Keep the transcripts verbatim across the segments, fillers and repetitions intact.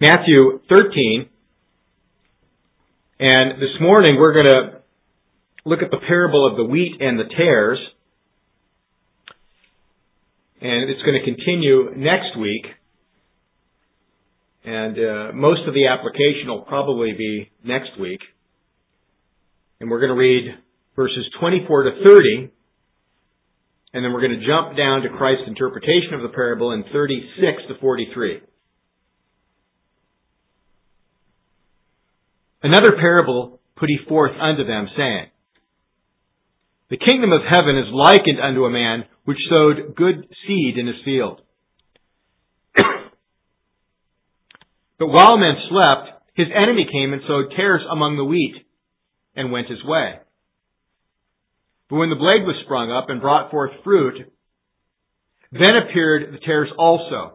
Matthew thirteen. And this morning we're going to look at the parable of the wheat and the tares. And it's going to continue next week. And uh, most of the application will probably be next week. And we're going to read verses twenty-four to thirty. And then we're going to jump down to Christ's interpretation of the parable in thirty-six to forty-three. Another parable put he forth unto them, saying, The kingdom of heaven is likened unto a man which sowed good seed in his field. But while men slept, his enemy came and sowed tares among the wheat, and went his way. But when the blade was sprung up and brought forth fruit, then appeared the tares also.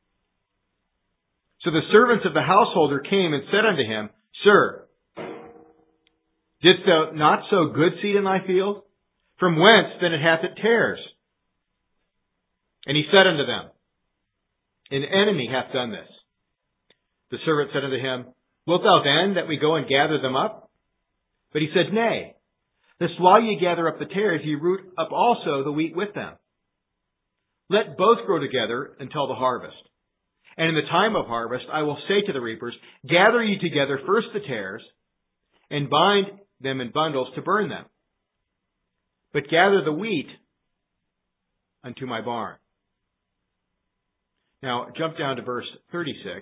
So the servants of the householder came and said unto him, Sir, didst thou not sow good seed in thy field? From whence then it hath it tares? And he said unto them, An enemy hath done this. The servant said unto him, Wilt thou then that we go and gather them up? But he said, Nay, lest while ye gather up the tares, ye root up also the wheat with them. Let both grow together until the harvest. And in the time of harvest I will say to the reapers, Gather ye together first the tares, and bind them in bundles to burn them. But gather the wheat unto my barn. Now jump down to verse thirty-six.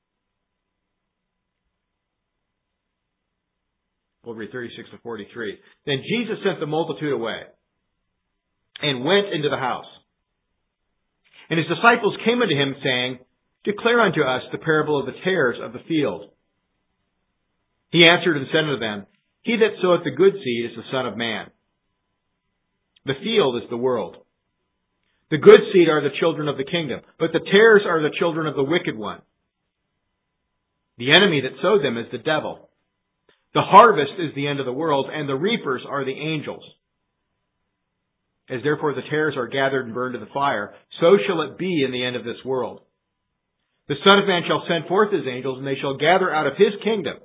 We'll read thirty-six to forty-three. Then Jesus sent the multitude away, and went into the house. And his disciples came unto him, saying, Declare unto us the parable of the tares of the field. He answered and said unto them, He that soweth the good seed is the Son of Man. The field is the world. The good seed are the children of the kingdom, but the tares are the children of the wicked one. The enemy that sowed them is the devil. The harvest is the end of the world, and the reapers are the angels. As therefore the tares are gathered and burned to the fire, so shall it be in the end of this world. The Son of Man shall send forth his angels, and they shall gather out of his kingdom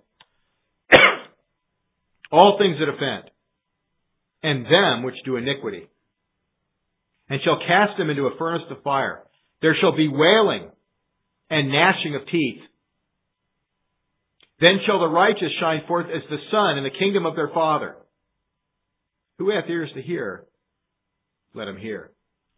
all things that offend, and them which do iniquity, and shall cast them into a furnace of fire. There shall be wailing and gnashing of teeth. Then shall the righteous shine forth as the sun in the kingdom of their Father. Who hath ears to hear, let him hear.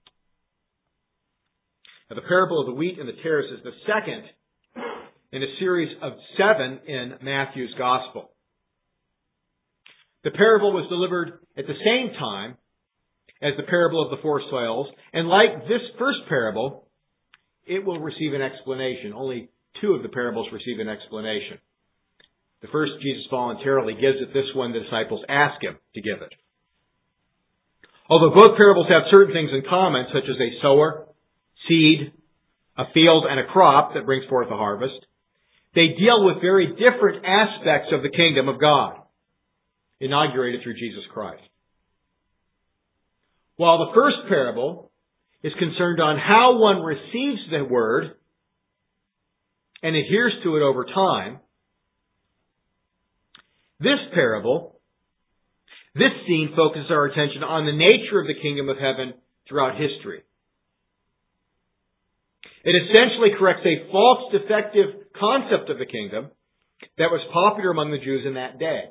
Now, the parable of the wheat and the tares is the second in a series of seven in Matthew's Gospel. The parable was delivered at the same time as the parable of the four soils, and like this first parable, it will receive an explanation. Only two of the parables receive an explanation. The first, Jesus voluntarily gives it. This one, the disciples ask him to give it. Although both parables have certain things in common, such as a sower, seed, a field, and a crop that brings forth a harvest, they deal with very different aspects of the kingdom of God, inaugurated through Jesus Christ. While the first parable is concerned on how one receives the word and adheres to it over time, this parable, this scene focuses our attention on the nature of the kingdom of heaven throughout history. It essentially corrects a false, defective concept of the kingdom that was popular among the Jews in that day.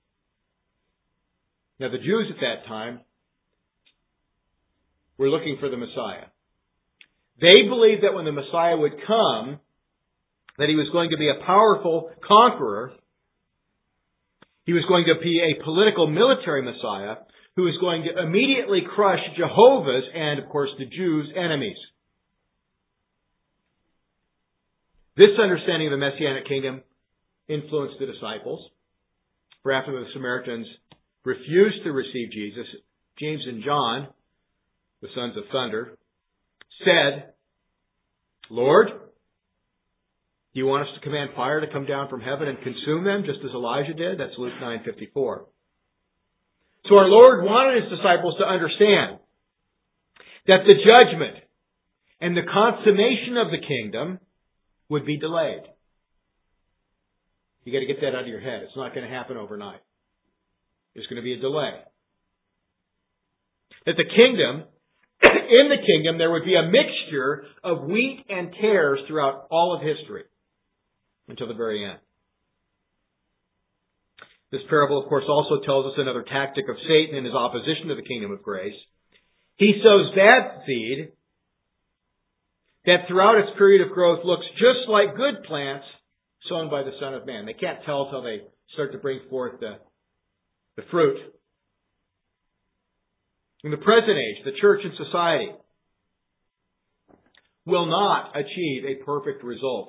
Now, the Jews at that time were looking for the Messiah. They believed that when the Messiah would come, that he was going to be a powerful conqueror. He was going to be a political military Messiah who was going to immediately crush Jehovah's and, of course, the Jews' enemies. This understanding of the Messianic kingdom influenced the disciples. For after the Samaritans refused to receive Jesus, James and John, the sons of thunder, said, Lord, do you want us to command fire to come down from heaven and consume them, just as Elijah did? That's Luke nine fifty-four. So our Lord wanted his disciples to understand that the judgment and the consummation of the kingdom would be delayed. You got to get that out of your head. It's not going to happen overnight. There's going to be a delay. That the kingdom, in the kingdom, there would be a mixture of wheat and tares throughout all of history until the very end. This parable, of course, also tells us another tactic of Satan in his opposition to the kingdom of grace. He sows bad seed that throughout its period of growth looks just like good plants sown by the Son of Man. They can't tell until they start to bring forth the, the fruit. In the present age, the church and society will not achieve a perfect result,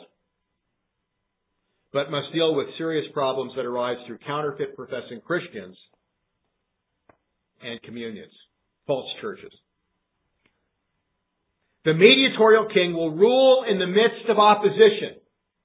but must deal with serious problems that arise through counterfeit professing Christians and communions, false churches. The mediatorial king will rule in the midst of opposition.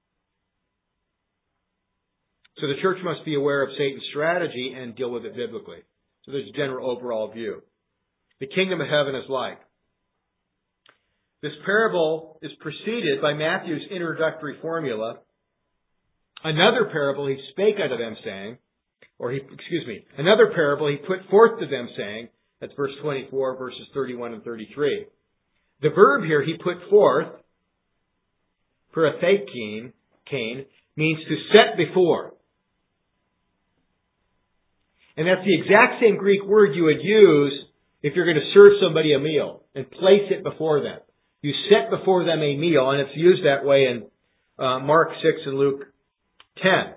So the church must be aware of Satan's strategy and deal with it biblically. So there's a general overall view. The kingdom of heaven is like. This parable is preceded by Matthew's introductory formula. Another parable he spake unto them, saying, or he, excuse me, another parable he put forth to them, saying, that's verse twenty-four, verses thirty-one and thirty-three. The verb here, he put forth, parathekein, means to set before. And that's the exact same Greek word you would use if you're going to serve somebody a meal and place it before them. You set before them a meal, and it's used that way in uh, Mark six and Luke ten.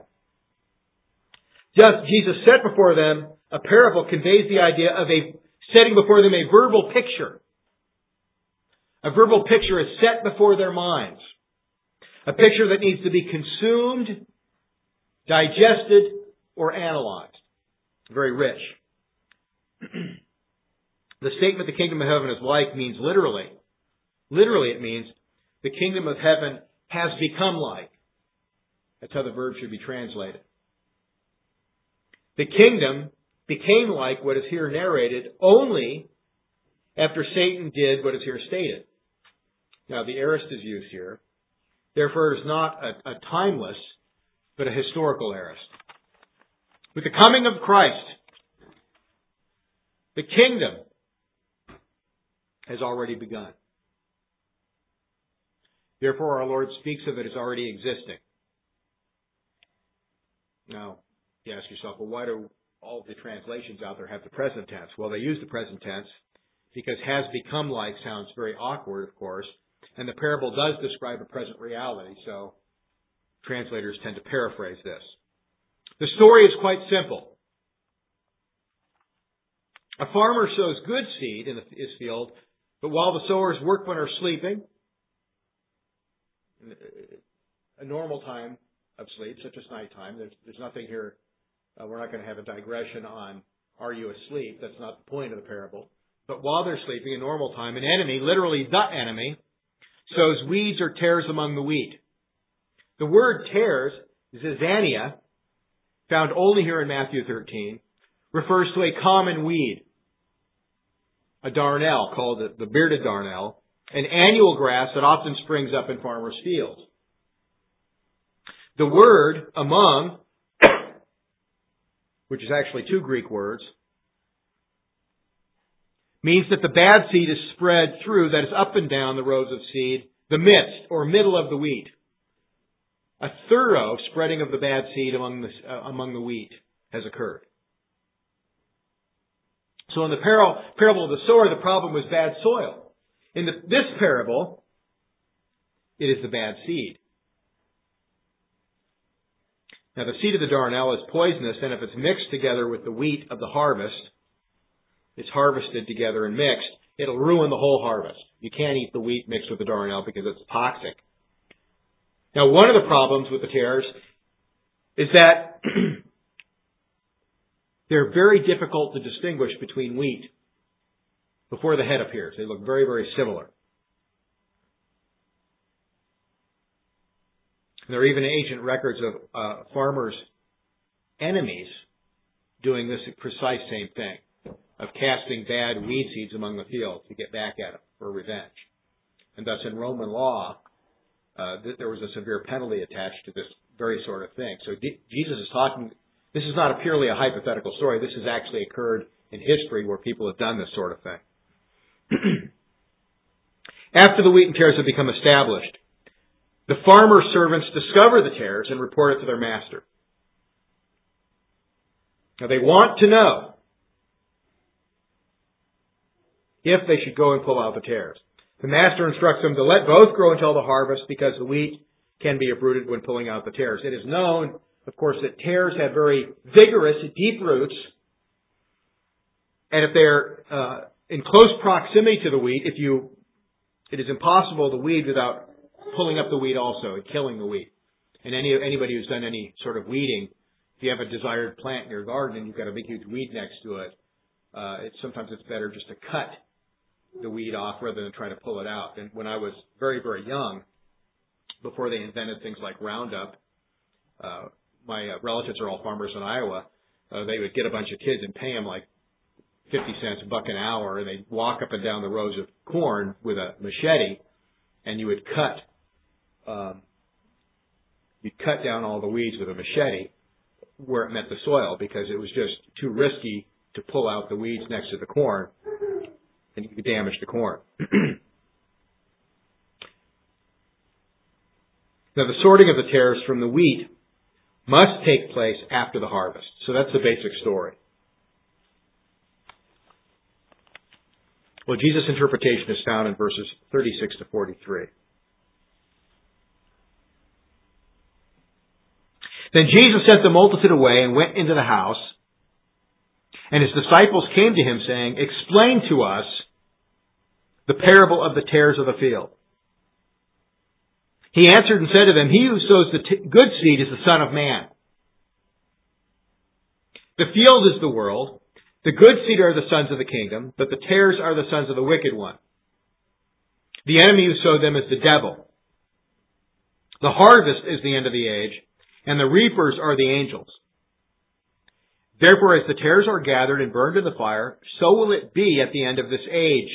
Just Jesus set before them a parable conveys the idea of a setting before them a verbal picture. A verbal picture is set before their minds. A picture that needs to be consumed, digested, or analyzed. Very rich. The statement, the kingdom of heaven is like, means literally, literally it means the kingdom of heaven has become like. That's how the verb should be translated. The kingdom became like what is here narrated only after Satan did what is here stated. Now, the aorist is used here. Therefore, it is not a, a timeless, but a historical aorist. With the coming of Christ, the kingdom has already begun. Therefore, our Lord speaks of it as already existing. Now, you ask yourself, well, why do all of the translations out there have the present tense? Well, they use the present tense because has become like sounds very awkward, of course, and the parable does describe a present reality, so translators tend to paraphrase this. The story is quite simple. A farmer sows good seed in his field, but while the sower's workmen are sleeping, a normal time of sleep, such as nighttime, there's, there's nothing here, uh, we're not going to have a digression on are you asleep, that's not the point of the parable. But while they're sleeping, in normal time, an enemy, literally the enemy, sows weeds or tares among the wheat. The word tares, zizania, found only here in Matthew thirteen, refers to a common weed. A darnel, called the, the bearded darnel, an annual grass that often springs up in farmers' fields. The word among, which is actually two Greek words, means that the bad seed is spread through, that is up and down the rows of seed, the midst or middle of the wheat. A thorough spreading of the bad seed among the, uh, among the wheat has occurred. So in the parable, parable of the sower, the problem was bad soil. In the, this parable, it is the bad seed. Now the seed of the darnel is poisonous, and if it's mixed together with the wheat of the harvest, it's harvested together and mixed, it'll ruin the whole harvest. You can't eat the wheat mixed with the darnel because it's toxic. Now, one of the problems with the tares is that they're very difficult to distinguish between wheat before the head appears. They look very, very similar. And there are even ancient records of uh, farmers' enemies doing this precise same thing, of casting bad weed seeds among the fields to get back at them for revenge. And thus in Roman law, uh, th- there was a severe penalty attached to this very sort of thing. So D- Jesus is talking, this is not a purely a hypothetical story. This has actually occurred in history where people have done this sort of thing. After the wheat and tares have become established, the farmer servants discover the tares and report it to their master. Now they want to know if they should go and pull out the tares. The master instructs them to let both grow until the harvest because the wheat can be uprooted when pulling out the tares. It is known, of course, that tares have very vigorous, deep roots. And if they're uh, in close proximity to the wheat, if you, it is impossible to weed without pulling up the wheat also and killing the wheat. And any anybody who's done any sort of weeding, if you have a desired plant in your garden and you've got a big huge weed next to it, uh, it's sometimes it's better just to cut the weed off rather than try to pull it out. And when I was very, very young, before they invented things like Roundup, uh, my uh, relatives are all farmers in Iowa. Uh, they would get a bunch of kids and pay them like fifty cents a buck an hour, and they'd walk up and down the rows of corn with a machete, and you would cut, um, you'd cut down all the weeds with a machete where it met the soil because it was just too risky to pull out the weeds next to the corn, and you could damage the corn. Now, the sorting of the tares from the wheat must take place after the harvest. So that's the basic story. Well, Jesus' interpretation is found in verses thirty-six to forty-three. Then Jesus sent the multitude away and went into the house, and his disciples came to him saying, "Explain to us the parable of the tares of the field." He answered and said to them, "He who sows the t- good seed is the Son of Man. The field is the world. The good seed are the sons of the kingdom, but the tares are the sons of the wicked one. The enemy who sowed them is the devil. The harvest is the end of the age, and the reapers are the angels. Therefore, as the tares are gathered and burned in the fire, so will it be at the end of this age.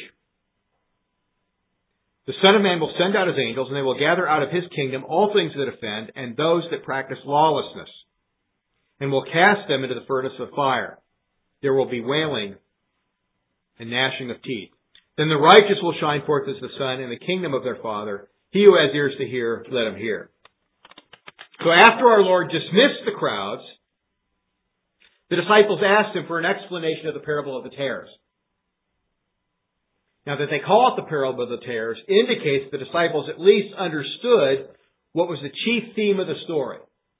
The Son of Man will send out his angels, and they will gather out of his kingdom all things that offend and those that practice lawlessness, and will cast them into the furnace of fire. There will be wailing and gnashing of teeth. Then the righteous will shine forth as the sun in the kingdom of their Father. He who has ears to hear, let him hear." So after our Lord dismissed the crowds, the disciples asked him for an explanation of the parable of the tares. Now, that they call it the parable of the tares indicates the disciples at least understood what was the chief theme of the story.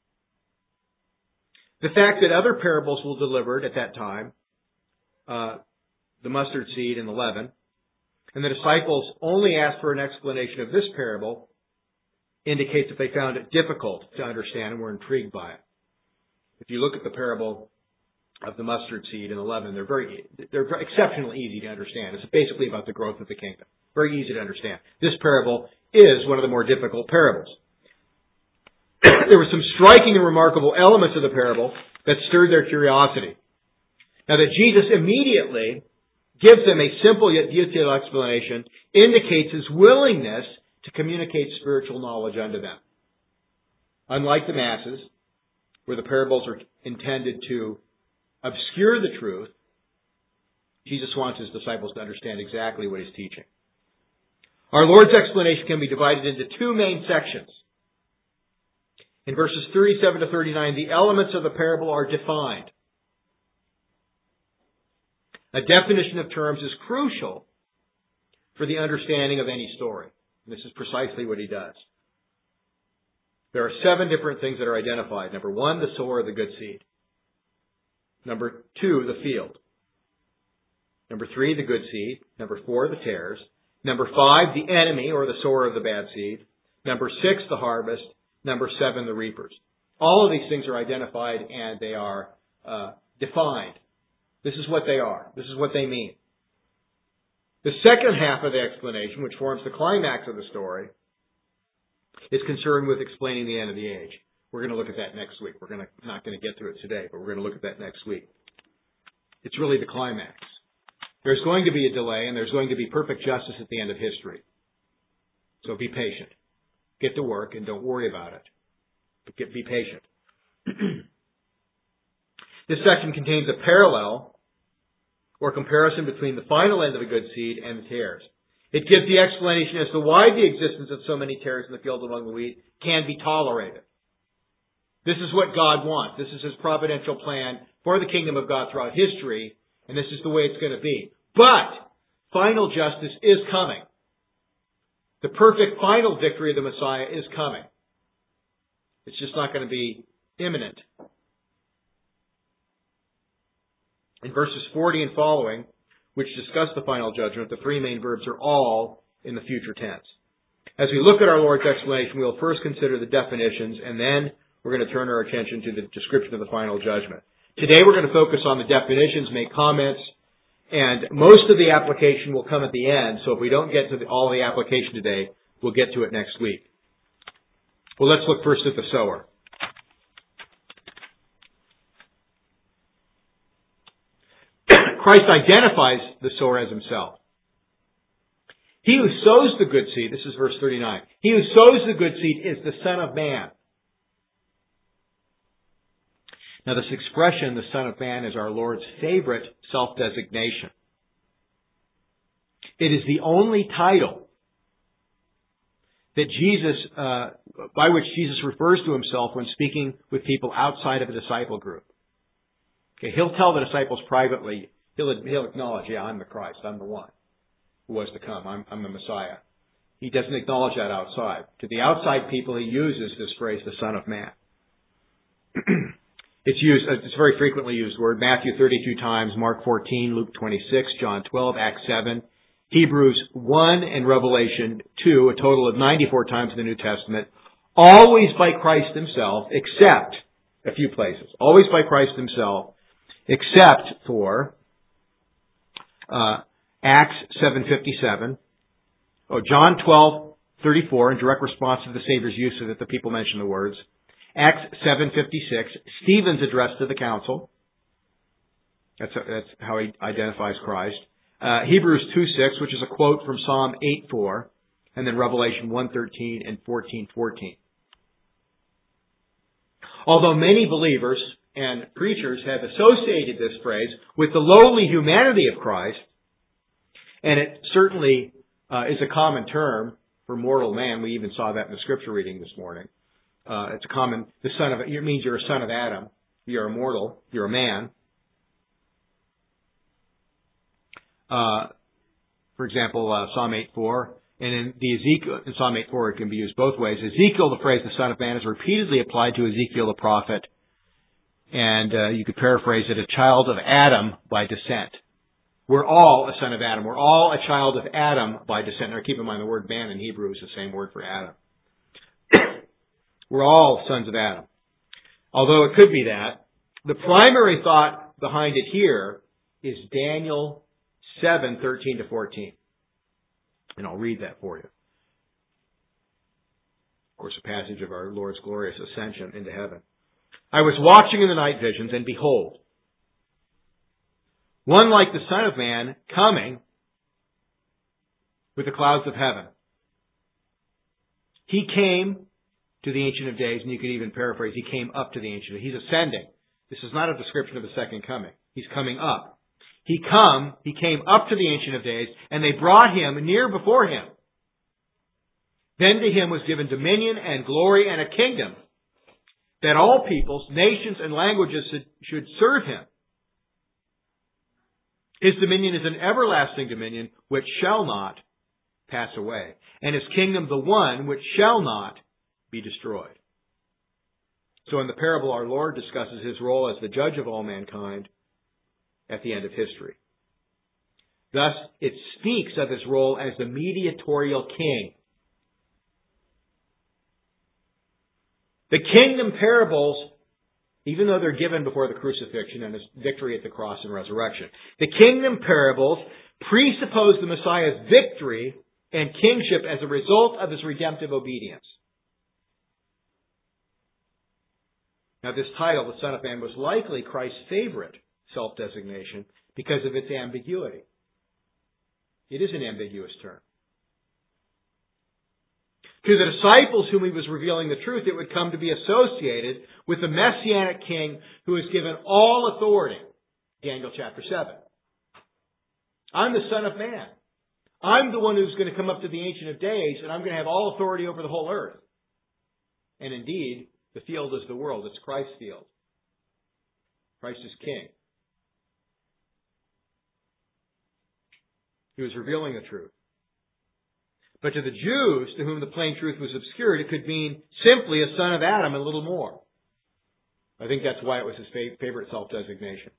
The fact that other parables were delivered at that time, uh, the mustard seed and the leaven, and the disciples only asked for an explanation of this parable, indicates that they found it difficult to understand and were intrigued by it. If you look at the parable of the mustard seed and the leaven, they're very, they're exceptionally easy to understand. It's basically about the growth of the kingdom. Very easy to understand. This parable is one of the more difficult parables. There were some striking and remarkable elements of the parable that stirred their curiosity. Now, that Jesus immediately gives them a simple yet detailed explanation indicates his willingness to communicate spiritual knowledge unto them. Unlike the masses, where the parables are intended to obscure the truth, Jesus wants his disciples to understand exactly what he's teaching. Our Lord's explanation can be divided into two main sections. In verses thirty-seven to thirty-nine, the elements of the parable are defined. A definition of terms is crucial for the understanding of any story. And this is precisely what he does. There are seven different things that are identified. Number one, the sower of the good seed. Number two, the field. Number three, the good seed. Number four, the tares. Number five, the enemy or the sower of the bad seed. Number six, the harvest. Number seven, the reapers. All of these things are identified and they are uh, defined. This is what they are. This is what they mean. The second half of the explanation, which forms the climax of the story, is concerned with explaining the end of the age. We're going to look at that next week. We're going to, not going to get through it today, but we're going to look at that next week. It's really the climax. There's going to be a delay and there's going to be perfect justice at the end of history. So be patient. Get to work and don't worry about it. Be patient. This section contains a parallel or comparison between the final end of the good seed and the tares. It gives the explanation as to why the existence of so many tares in the field among the wheat can be tolerated. This is what God wants. This is His providential plan for the kingdom of God throughout history, and this is the way it's going to be. But final justice is coming. The perfect final victory of the Messiah is coming. It's just not going to be imminent. In verses forty and following, which discuss the final judgment, the three main verbs are all in the future tense. As we look at our Lord's explanation, we'll first consider the definitions, and then we're going to turn our attention to the description of the final judgment. Today we're going to focus on the definitions, make comments, and most of the application will come at the end, so if we don't get to the, all the application today, we'll get to it next week. Well, let's look first at the sower. Christ identifies the sower as Himself. He who sows the good seed, this is verse thirty-nine, he who sows the good seed is the Son of Man. Now this expression, the Son of Man, is our Lord's favorite self-designation. It is the only title that Jesus, uh, by which Jesus refers to Himself when speaking with people outside of a disciple group. Okay, He'll tell the disciples privately, he'll, he'll acknowledge, yeah, I'm the Christ, I'm the one who was to come, I'm, I'm the Messiah. He doesn't acknowledge that outside. To the outside people, He uses this phrase, the Son of Man. It's used, it's a very frequently used word. Matthew thirty-two times, Mark fourteen, Luke twenty-six, John twelve, Acts seven, Hebrews one, and Revelation two, a total of ninety-four times in the New Testament, always by Christ Himself, except a few places. Always by Christ Himself, except for uh, Acts seven fifty-seven, oh, John twelve thirty-four, in direct response to the Savior's use of it, the people mention the words. Acts seven fifty-six, Stephen's address to the council. That's, that's how he identifies Christ. Uh, Hebrews two six, which is a quote from Psalm eight four, and then Revelation one thirteen and fourteen fourteen. Although many believers and preachers have associated this phrase with the lowly humanity of Christ, and it certainly uh, is a common term for mortal man. We even saw that in the scripture reading this morning. Uh, it's a common, the son of, it means you're a son of Adam. You're a mortal. You're a man. Uh, for example, uh, Psalm eight four, and in the Ezekiel, in Psalm eight four, it can be used both ways. Ezekiel, the phrase the Son of Man, is repeatedly applied to Ezekiel the prophet, and uh, you could paraphrase it, a child of Adam by descent. We're all a son of Adam. We're all a child of Adam by descent. Now keep in mind the word man in Hebrew is the same word for Adam. We're all sons of Adam. Although it could be that, the primary thought behind it here is Daniel seven thirteen to fourteen. And I'll read that for you. Of course, a passage of our Lord's glorious ascension into heaven. I was watching in the night visions, and behold, one like the Son of Man coming with the clouds of heaven. He came to the Ancient of Days, and you could even paraphrase, He came up to the Ancient of Days. He's ascending. This is not a description of the second coming. He's coming up. He come, He came up to the Ancient of Days, and they brought Him near before Him. Then to Him was given dominion and glory and a kingdom, that all peoples, nations, and languages should serve Him. His dominion is an everlasting dominion which shall not pass away, and His kingdom the one which shall not be destroyed. So in the parable, our Lord discusses His role as the judge of all mankind at the end of history. Thus, it speaks of His role as the mediatorial king. The kingdom parables, even though they're given before the crucifixion and His victory at the cross and resurrection, the kingdom parables presuppose the Messiah's victory and kingship as a result of His redemptive obedience. Now, this title, the Son of Man, was likely Christ's favorite self-designation because of its ambiguity. It is an ambiguous term. To the disciples whom he was revealing the truth, it would come to be associated with the Messianic King who is given all authority. Daniel chapter seven. I'm the Son of Man. I'm the one who's going to come up to the Ancient of Days, and I'm going to have all authority over the whole earth. And indeed, the field is the world. It's Christ's field. Christ is King. He was revealing the truth. But to the Jews, to whom the plain truth was obscured, it could mean simply a son of Adam and little more. I think that's why it was his favorite self-designation.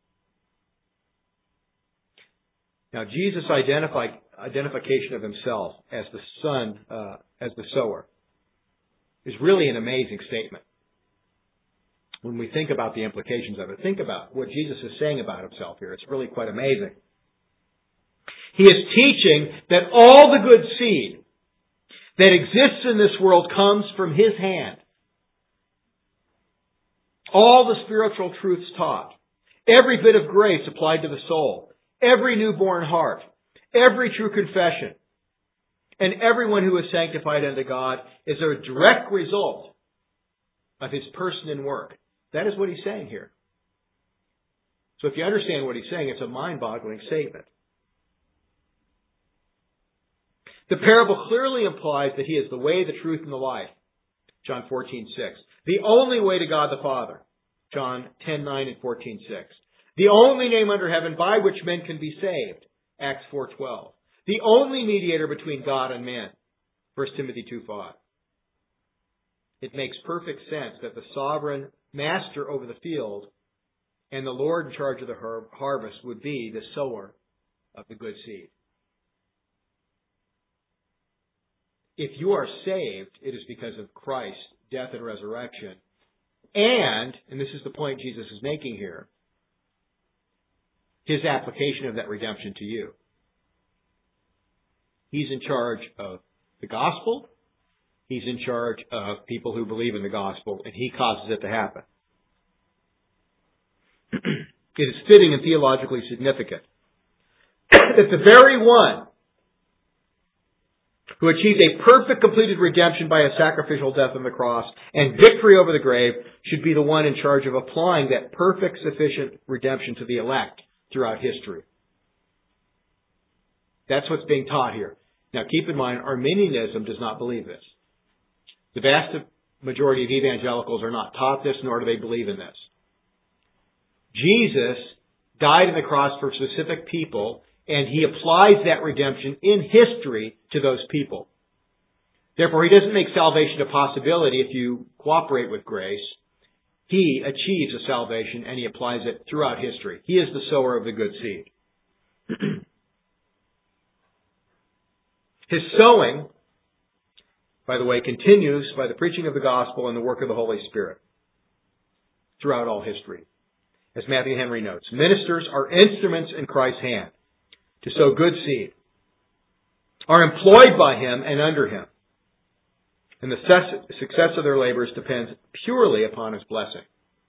Now, Jesus' identify, identification of himself as the son, uh, as the sower, is really an amazing statement. When we think about the implications of it, think about what Jesus is saying about himself here. It's really quite amazing. He is teaching that all the good seed that exists in this world comes from his hand. All the spiritual truths taught, every bit of grace applied to the soul, every newborn heart, every true confession, and everyone who is sanctified unto God is a direct result of his person and work. That is what he's saying here. So if you understand what he's saying, it's a mind-boggling statement. The parable clearly implies that he is the way, the truth, and the life. John fourteen six. The only way to God the Father. John ten nine and fourteen six. The only name under heaven by which men can be saved. Acts four twelve. The only mediator between God and men. First Timothy two five. It makes perfect sense that the sovereign master over the field and the Lord in charge of the har- harvest would be the sower of the good seed. If you are saved, it is because of Christ's death and resurrection. And, and this is the point Jesus is making here, his application of that redemption to you. He's in charge of the gospel. He's in charge of people who believe in the gospel, and he causes it to happen. It is fitting and theologically significant that the very one who achieved a perfect, completed redemption by a sacrificial death on the cross and victory over the grave should be the one in charge of applying that perfect, sufficient redemption to the elect throughout history. That's what's being taught here. Now keep in mind, Arminianism does not believe this. The vast majority of evangelicals are not taught this, nor do they believe in this. Jesus died on the cross for specific people, and he applies that redemption in history to those people. Therefore, he doesn't make salvation a possibility if you cooperate with grace. He achieves a salvation, and he applies it throughout history. He is the sower of the good seed. His sowing, by the way, continues by the preaching of the gospel and the work of the Holy Spirit throughout all history. As Matthew Henry notes, ministers are instruments in Christ's hand to sow good seed, are employed by him and under him. And the success of their labors depends purely upon his blessing.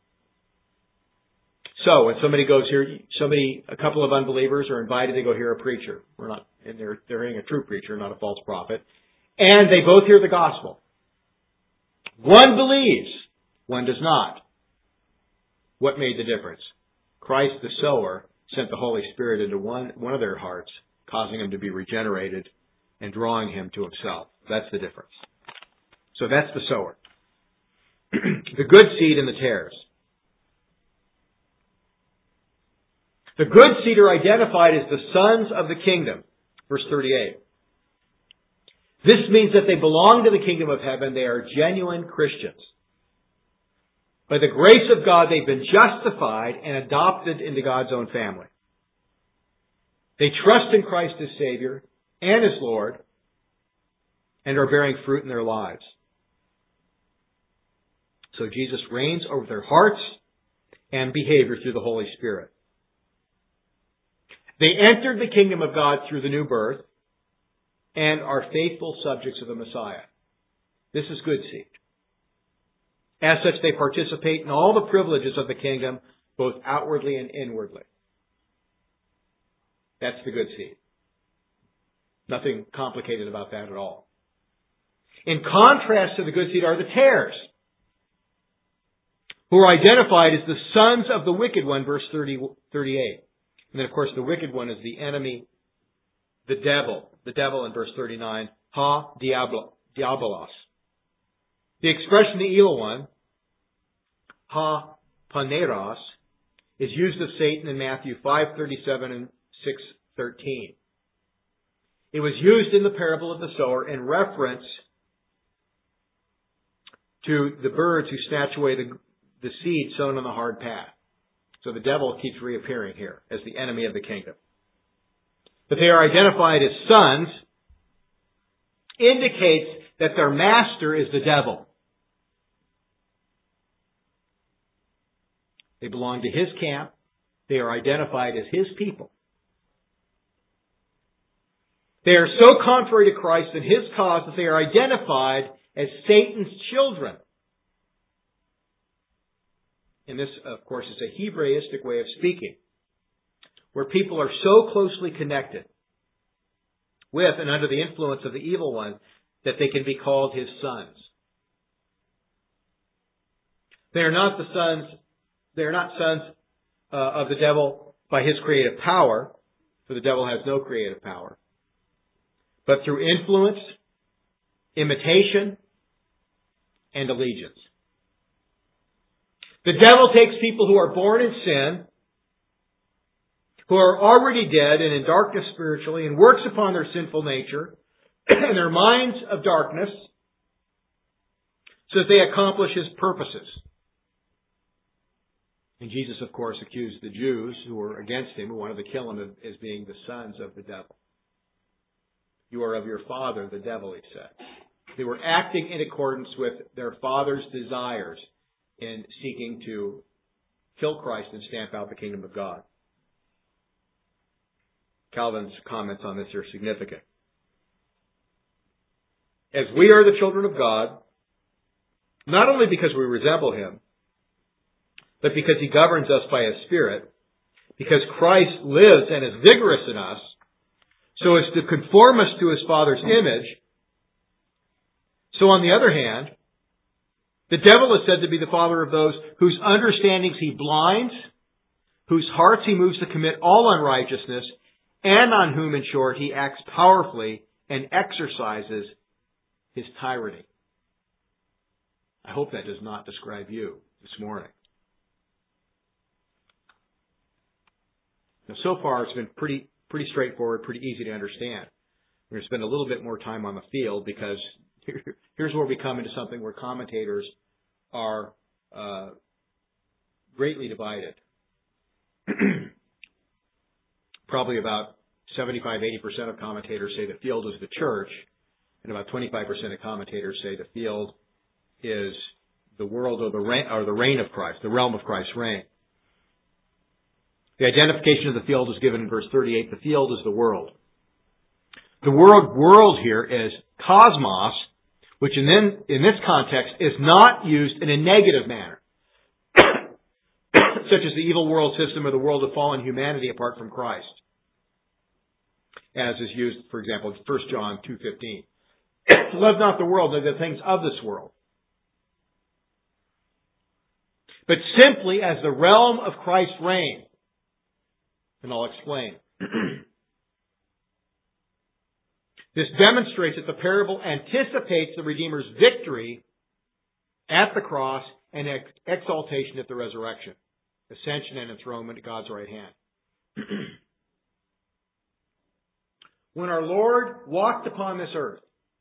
So, when somebody goes here, somebody, a couple of unbelievers are invited to go hear a preacher. We're not, and they're, they're hearing a true preacher, not a false prophet. And they both hear the gospel. One believes, one does not. What made the difference? Christ the sower sent the Holy Spirit into one, one of their hearts, causing them to be regenerated and drawing him to himself. That's the difference. So that's the sower. The good seed and the tares. The good seed are identified as the sons of the kingdom. Verse thirty-eight. This means that they belong to the kingdom of heaven. They are genuine Christians. By the grace of God, they've been justified and adopted into God's own family. They trust in Christ as Savior and as Lord and are bearing fruit in their lives. So Jesus reigns over their hearts and behavior through the Holy Spirit. They entered the kingdom of God through the new birth and are faithful subjects of the Messiah. This is good seed. As such, they participate in all the privileges of the kingdom, both outwardly and inwardly. That's the good seed. Nothing complicated about that at all. In contrast to the good seed are the tares, who are identified as the sons of the wicked one, verse thirty, thirty-eight. And then, of course, the wicked one is the enemy, the devil. The devil in verse thirty-nine, ha diablo, diabolos. The expression the evil one, ha paneros, is used of Satan in Matthew five thirty-seven and six thirteen. It was used in the parable of the sower in reference to the birds who snatch away the, the seed sown on the hard path. So the devil keeps reappearing here as the enemy of the kingdom. But they are identified as sons, indicates that their master is the devil. They belong to his camp. They are identified as his people. They are so contrary to Christ and his cause that they are identified as Satan's children. And this, of course, is a Hebraistic way of speaking, where people are so closely connected with and under the influence of the evil one that they can be called his sons. They are not the sons, they are not sons uh, of the devil by his creative power, for the devil has no creative power, but through influence, imitation, and allegiance. The devil takes people who are born in sin, who are already dead and in darkness spiritually, and works upon their sinful nature and their minds of darkness so that they accomplish his purposes. And Jesus, of course, accused the Jews who were against him, who wanted to kill him, as being the sons of the devil. You are of your father, the devil, he said. They were acting in accordance with their father's desires in seeking to kill Christ and stamp out the kingdom of God. Calvin's comments on this are significant. As we are the children of God, not only because we resemble him, but because he governs us by his Spirit, because Christ lives and is vigorous in us, so as to conform us to his Father's image. So on the other hand, the devil is said to be the father of those whose understandings he blinds, whose hearts he moves to commit all unrighteousness, and on whom, in short, he acts powerfully and exercises his tyranny. I hope that does not describe you this morning. Now, so far, it's been pretty pretty straightforward, pretty easy to understand. We're going to spend a little bit more time on the field because here, here's where we come into something where commentators are uh, greatly divided. Probably about seventy-five to eighty percent of commentators say the field is the church, and about twenty-five percent of commentators say the field is the world or the reign, or the reign of Christ, the realm of Christ's reign. The identification of the field is given in verse thirty-eight. The field is the world. The word world here is cosmos, which in, then, in this context is not used in a negative manner, such as the evil world system or the world of fallen humanity apart from Christ, as is used, for example, in First John two fifteen. Love not the world, nor the things of this world, but simply as the realm of Christ's reign. And I'll explain. This demonstrates that the parable anticipates the Redeemer's victory at the cross and ex- exaltation at the resurrection, ascension and enthronement at God's right hand. When our Lord walked upon this earth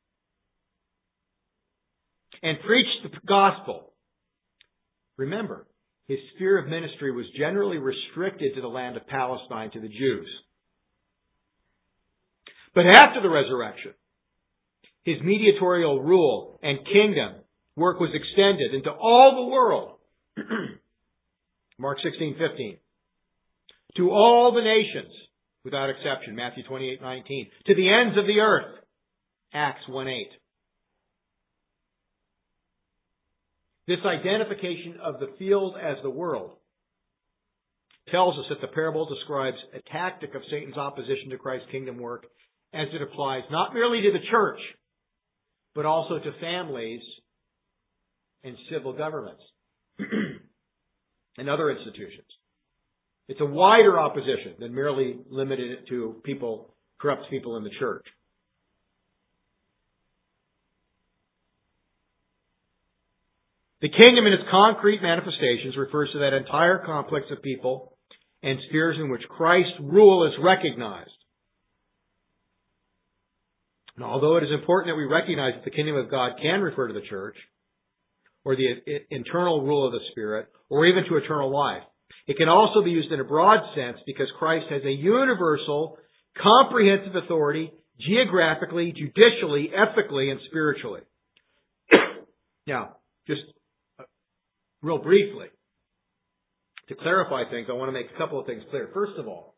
and preached the gospel, remember, his sphere of ministry was generally restricted to the land of Palestine, to the Jews. But after the resurrection, his mediatorial rule and kingdom work was extended into all the world. Mark sixteen fifteen. To all the nations, without exception. Matthew twenty-eight nineteen. To the ends of the earth. Acts one eight. This identification of the field as the world tells us that the parable describes a tactic of Satan's opposition to Christ's kingdom work as it applies not merely to the church, but also to families and civil governments and other institutions. It's a wider opposition than merely limited it to people, corrupt people in the church. The kingdom in its concrete manifestations refers to that entire complex of people and spheres in which Christ's rule is recognized. Now, although it is important that we recognize that the kingdom of God can refer to the church, or the internal rule of the Spirit, or even to eternal life, it can also be used in a broad sense because Christ has a universal, comprehensive authority geographically, judicially, ethically, and spiritually. Now, just real briefly, to clarify things, I want to make a couple of things clear. First of all,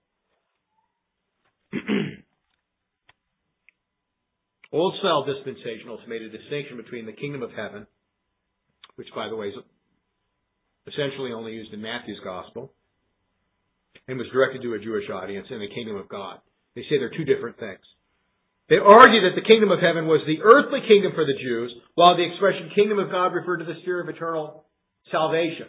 old-style dispensationalists made a distinction between the kingdom of heaven, which, by the way, is essentially only used in Matthew's gospel, and was directed to a Jewish audience, and the kingdom of God. They say they're two different things. They argue that the kingdom of heaven was the earthly kingdom for the Jews, while the expression kingdom of God referred to the sphere of eternal salvation.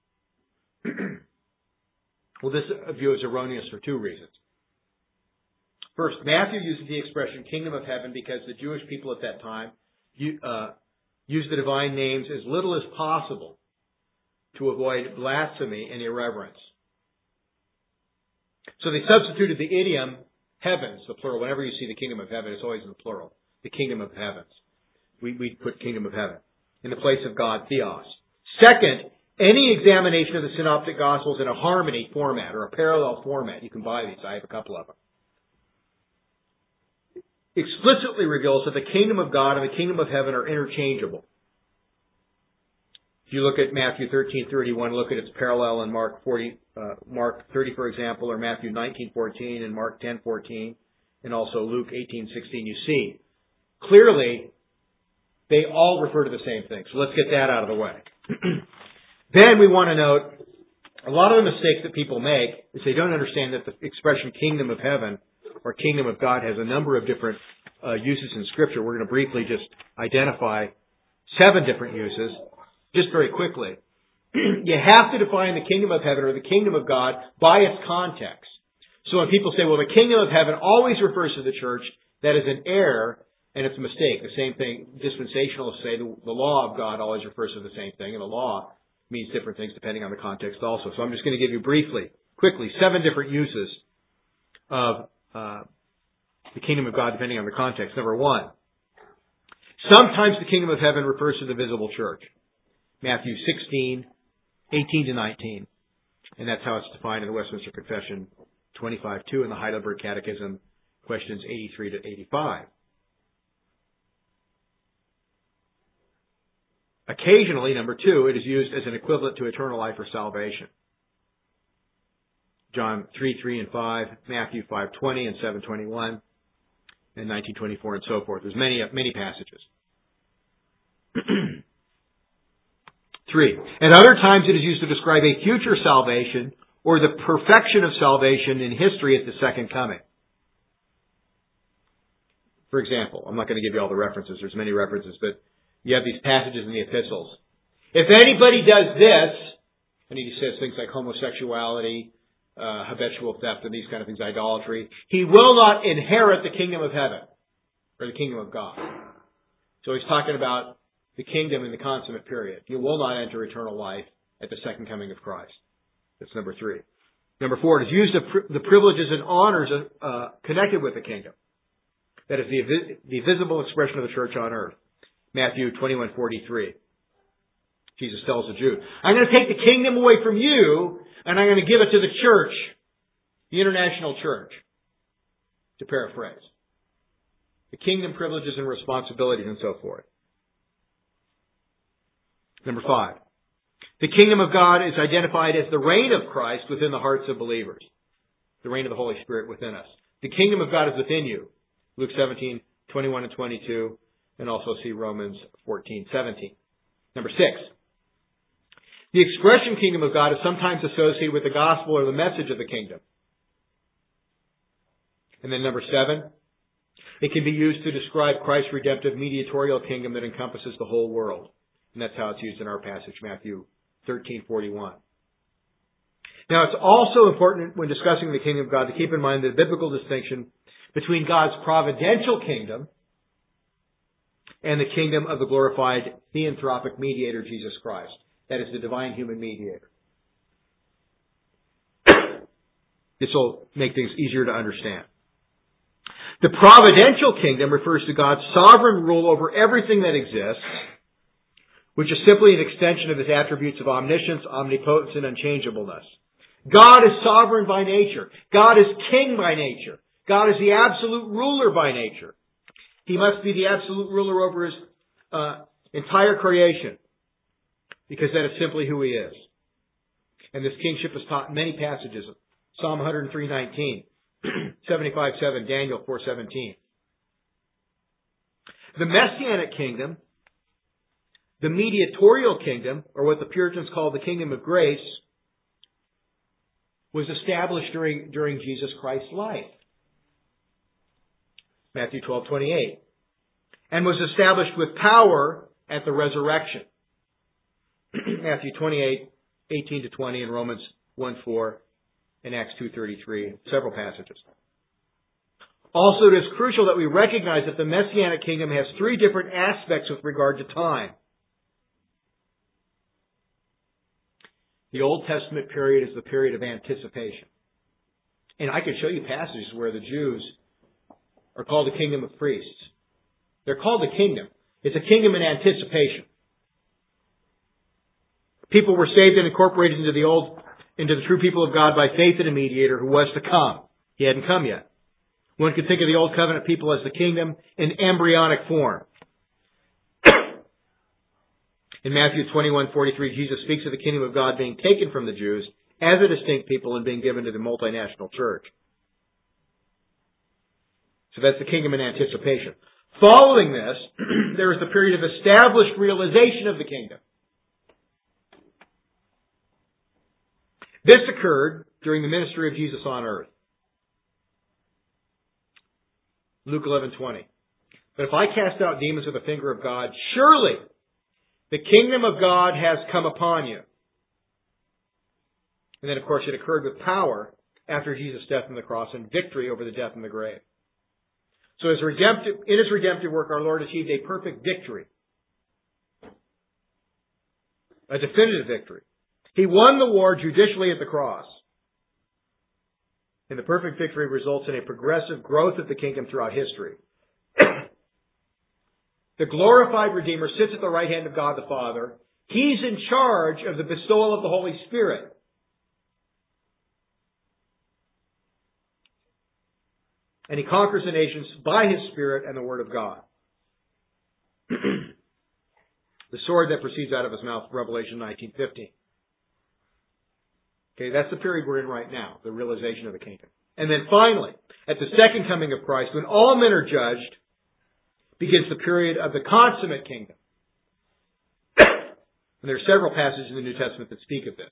Well, this view is erroneous for two reasons. First, Matthew uses the expression kingdom of heaven because the Jewish people at that time uh, used the divine names as little as possible to avoid blasphemy and irreverence. So they substituted the idiom heavens, the plural. Whenever you see the kingdom of heaven, it's always in the plural. The kingdom of heavens. We, we put kingdom of heaven in the place of God, theos. Second, any examination of the synoptic gospels in a harmony format or a parallel format, you can buy these. I have a couple of them, explicitly reveals that the kingdom of God and the kingdom of heaven are interchangeable. If you look at Matthew thirteen thirty-one, look at its parallel in Mark forty, uh, Mark thirty, for example, or Matthew nineteen fourteen and Mark ten fourteen, and also Luke eighteen sixteen. You see, clearly, they all refer to the same thing. So let's get that out of the way. Then we want to note a lot of the mistakes that people make is they don't understand that the expression kingdom of heaven or kingdom of God has a number of different uh, uses in Scripture. We're going to briefly just identify seven different uses, just very quickly. You have to define the kingdom of heaven or the kingdom of God by its context. So when people say, well, the kingdom of heaven always refers to the church, that is an error and it's a mistake. The same thing, dispensationalists say the, the law of God always refers to the same thing, and the law means different things depending on the context also. So I'm just going to give you briefly, quickly, seven different uses of uh, the kingdom of God depending on the context. Number one, sometimes the kingdom of heaven refers to the visible church. Matthew sixteen, eighteen to nineteen. And that's how it's defined in the Westminster Confession twenty-five two and the Heidelberg Catechism, questions eighty-three to eighty-five. Occasionally, number two, it is used as an equivalent to eternal life or salvation. John three, three and five, Matthew five twenty and seven twenty-one, and nineteen twenty-four and so forth. There's many, many passages. Three, at other times it is used to describe a future salvation or the perfection of salvation in history at the second coming. For example, I'm not going to give you all the references. There's many references, but you have these passages in the epistles. If anybody does this, and he says things like homosexuality, uh, habitual theft, and these kind of things, idolatry, he will not inherit the kingdom of heaven or the kingdom of God. So he's talking about the kingdom in the consummate period. You will not enter eternal life at the second coming of Christ. That's number three. Number four, it is used of the privileges and honors uh, connected with the kingdom. That is the, the visible expression of the church on earth. Matthew twenty-one forty-three. Jesus tells the Jew, I'm going to take the kingdom away from you, and I'm going to give it to the church, the international church, to paraphrase. The kingdom privileges and responsibilities and so forth. Number five. The kingdom of God is identified as the reign of Christ within the hearts of believers. The reign of the Holy Spirit within us. The kingdom of God is within you. Luke seventeen, twenty-one and twenty-two, and also see Romans fourteen, seventeen. Number six. The expression kingdom of God is sometimes associated with the gospel or the message of the kingdom. And then number seven. It can be used to describe Christ's redemptive mediatorial kingdom that encompasses the whole world. And that's how it's used in our passage, Matthew thirteen forty-one. Now, it's also important when discussing the kingdom of God to keep in mind the biblical distinction between God's providential kingdom and the kingdom of the glorified theanthropic mediator, Jesus Christ. That is the divine human mediator. This will make things easier to understand. The providential kingdom refers to God's sovereign rule over everything that exists, which is simply an extension of His attributes of omniscience, omnipotence, and unchangeableness. God is sovereign by nature. God is king by nature. God is the absolute ruler by nature. He must be the absolute ruler over His uh, entire creation, because that is simply who He is. And this kingship is taught in many passages. Psalm one oh three nineteen, seventy-five seven, Daniel four seventeen. The Messianic kingdom, the mediatorial kingdom, or what the Puritans call the kingdom of grace, was established during, during Jesus Christ's life. Matthew twelve twenty-eight. And was established with power at the resurrection. Matthew twenty-eight, eighteen to twenty, and Romans one four, and Acts two thirty-three, several passages. Also, it is crucial that we recognize that the Messianic kingdom has three different aspects with regard to time. The Old Testament period is the period of anticipation. And I could show you passages where the Jews are called the kingdom of priests. They're called the kingdom. It's a kingdom in anticipation. People were saved and incorporated into the old, into the true people of God by faith in a mediator who was to come. He hadn't come yet. One could think of the Old Covenant people as the kingdom in embryonic form. In Matthew twenty-one forty-three, Jesus speaks of the kingdom of God being taken from the Jews as a distinct people and being given to the multinational church. So that's the kingdom in anticipation. Following this, there is the period of established realization of the kingdom. This occurred during the ministry of Jesus on earth. Luke eleven twenty. But if I cast out demons with the finger of God, surely the kingdom of God has come upon you. And then, of course, it occurred with power after Jesus' death on the cross and victory over the death and the grave. So as redemptive, in His redemptive work, our Lord achieved a perfect victory. A definitive victory. He won the war judicially at the cross. And the perfect victory results in a progressive growth of the kingdom throughout history. The glorified Redeemer sits at the right hand of God the Father. He's in charge of the bestowal of the Holy Spirit. And He conquers the nations by His Spirit and the Word of God. The sword that proceeds out of His mouth, Revelation nineteen fifteen. Okay, that's the period we're in right now, the realization of the kingdom. And then finally, at the second coming of Christ, when all men are judged, begins the period of the consummate kingdom. And there are several passages in the New Testament that speak of this.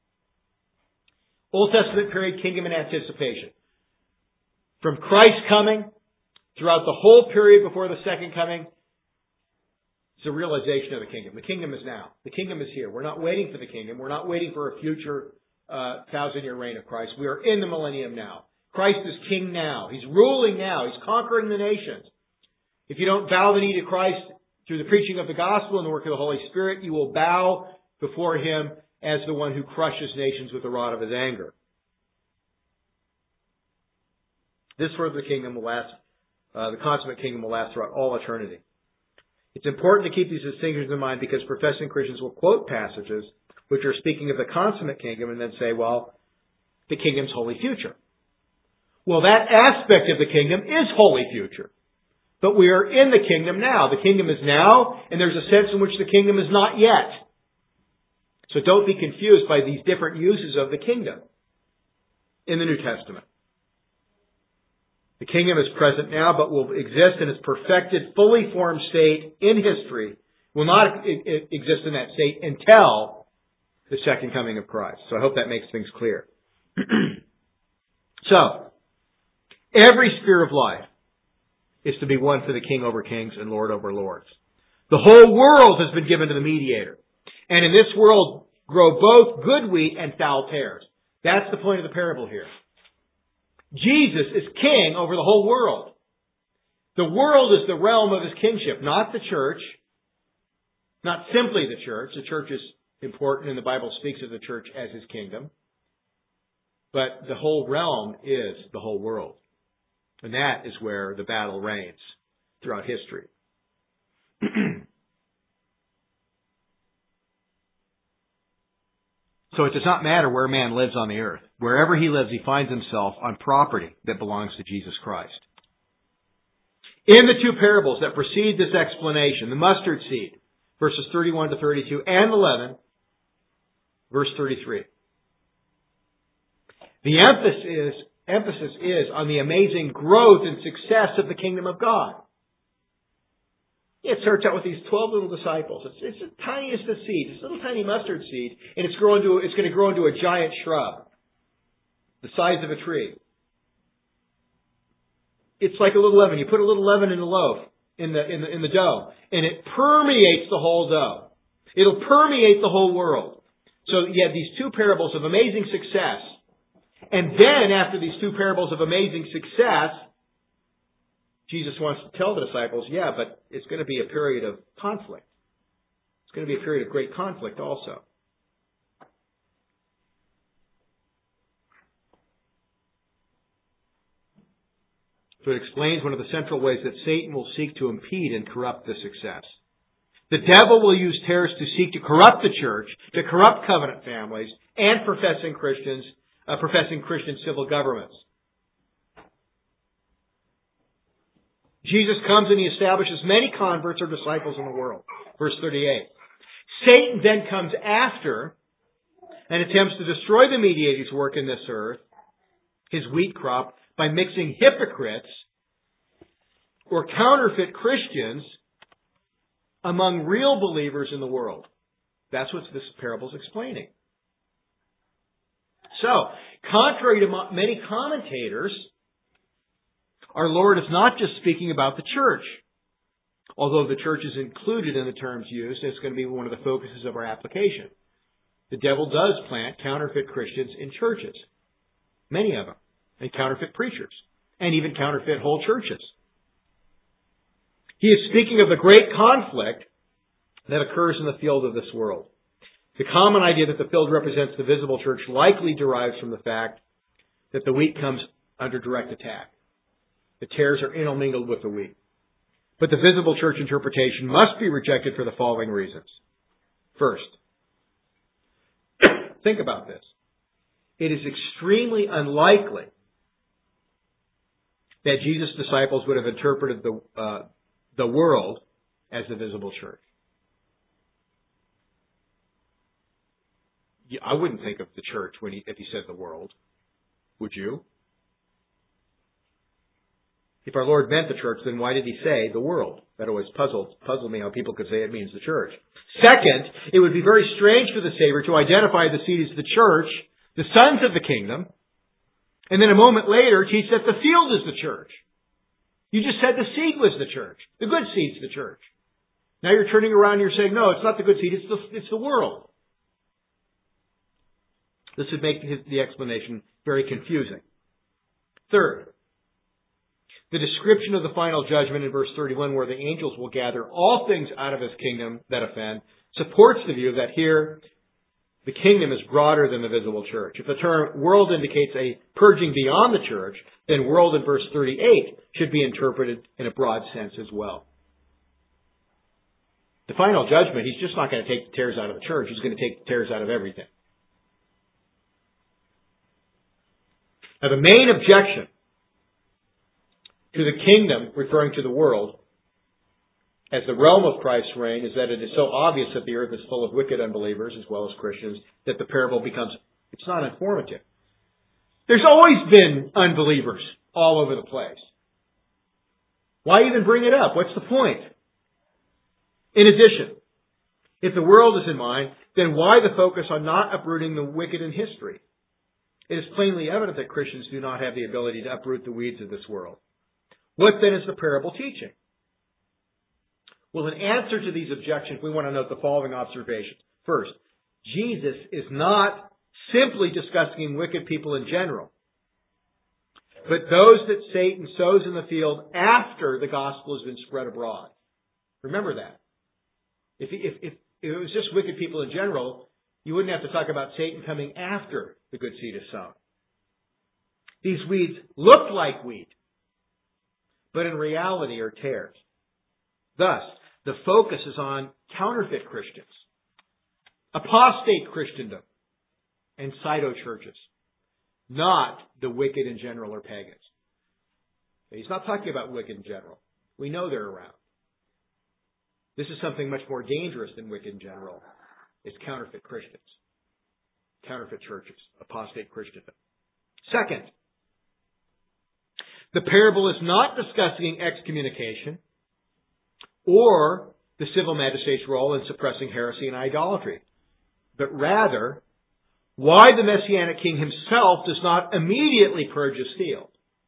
Old Testament period, kingdom in anticipation. From Christ's coming, throughout the whole period before the second coming, it's a realization of the kingdom. The kingdom is now. The kingdom is here. We're not waiting for the kingdom. We're not waiting for a future uh, thousand-year reign of Christ. We are in the millennium now. Christ is king now. He's ruling now. He's conquering the nations. If you don't bow the knee to Christ through the preaching of the gospel and the work of the Holy Spirit, you will bow before Him as the one who crushes nations with the rod of His anger. This sort of the kingdom will last, uh, the consummate kingdom will last throughout all eternity. It's important to keep these distinctions in mind because professing Christians will quote passages which are speaking of the consummate kingdom and then say, well, the kingdom's wholly future. Well, that aspect of the kingdom is wholly future. But we are in the kingdom now. The kingdom is now, and there's a sense in which the kingdom is not yet. So don't be confused by these different uses of the kingdom in the New Testament. The kingdom is present now, but will exist in its perfected, fully formed state in history. Will not exist in that state until the second coming of Christ. So I hope that makes things clear. So, every sphere of life, is to be one for the king over kings and lord over lords. The whole world has been given to the mediator. And in this world grow both good wheat and foul tares. That's the point of the parable here. Jesus is king over the whole world. The world is the realm of his kingship, not the church. Not simply the church. The church is important, and the Bible speaks of the church as his kingdom. But the whole realm is the whole world. And that is where the battle reigns throughout history. So it does not matter where man lives on the earth. Wherever he lives, he finds himself on property that belongs to Jesus Christ. In the two parables that precede this explanation, the mustard seed, verses thirty-one to thirty-two, and the leaven, verse thirty-three. The emphasis is, emphasis is on the amazing growth and success of the kingdom of God. It starts out with these twelve little disciples. It's, it's the tiniest of seeds. It's a little tiny mustard seed, and it's growing to, it's going to grow into a giant shrub, the size of a tree. It's like a little leaven. You put a little leaven in the loaf, in the, in the, in the dough, and it permeates the whole dough. It'll permeate the whole world. So you have these two parables of amazing success. And then after these two parables of amazing success, Jesus wants to tell the disciples, yeah, but it's going to be a period of conflict. It's going to be a period of great conflict also. So it explains one of the central ways that Satan will seek to impede and corrupt the success. The devil will use tares to seek to corrupt the church, to corrupt covenant families, and professing Christians, uh, professing Christian civil governments. Jesus comes and he establishes many converts or disciples in the world. Verse thirty-eight. Satan then comes after and attempts to destroy the mediator's work in this earth, his wheat crop, by mixing hypocrites or counterfeit Christians among real believers in the world. That's what this parable is explaining. So, contrary to many commentators, our Lord is not just speaking about the church. Although the church is included in the terms used, it's going to be one of the focuses of our application. The devil does plant counterfeit Christians in churches. Many of them. And counterfeit preachers. And even counterfeit whole churches. He is speaking of the great conflict that occurs in the field of this world. The common idea that the field represents the visible church likely derives from the fact that the wheat comes under direct attack. The tares are intermingled with the wheat. But the visible church interpretation must be rejected for the following reasons. First, think about this. It is extremely unlikely that Jesus' disciples would have interpreted the uh, the world as the visible church. I wouldn't think of the church when he, if he said the world. Would you? If our Lord meant the church, then why did he say the world? That always puzzled, puzzled me how people could say it means the church. Second, it would be very strange for the Savior to identify the seed as the church, the sons of the kingdom, and then a moment later teach that the field is the church. You just said the seed was the church. The good seed's the church. Now you're turning around and you're saying, no, it's not the good seed, it's the, it's the world. This would make the explanation very confusing. Third, the description of the final judgment in verse thirty-one, where the angels will gather all things out of his kingdom that offend, supports the view that here the kingdom is broader than the visible church. If the term world indicates a purging beyond the church, then world in verse thirty-eight should be interpreted in a broad sense as well. The final judgment, he's just not going to take the tares out of the church. He's going to take the tares out of everything. Now, the main objection to the kingdom, referring to the world, as the realm of Christ's reign, is that it is so obvious that the earth is full of wicked unbelievers as well as Christians that the parable becomes, it's not informative. There's always been unbelievers all over the place. Why even bring it up? What's the point? In addition, if the world is in mind, then why the focus on not uprooting the wicked in history? It is plainly evident that Christians do not have the ability to uproot the weeds of this world. What then is the parable teaching? Well, in answer to these objections, we want to note the following observations. First, Jesus is not simply discussing wicked people in general, but those that Satan sows in the field after the gospel has been spread abroad. Remember that. If, if, if it was just wicked people in general, you wouldn't have to talk about Satan coming after the good seed is sown. These weeds look like wheat, but in reality are tares. Thus, the focus is on counterfeit Christians, apostate Christendom, and pseudo-churches, not the wicked in general or pagans. He's not talking about wicked in general. We know they're around. This is something much more dangerous than wicked in general. It's counterfeit Christians, counterfeit churches, apostate Christendom. Second, the parable is not discussing excommunication or the civil magistrate's role in suppressing heresy and idolatry, but rather why the Messianic King himself does not immediately purge his field.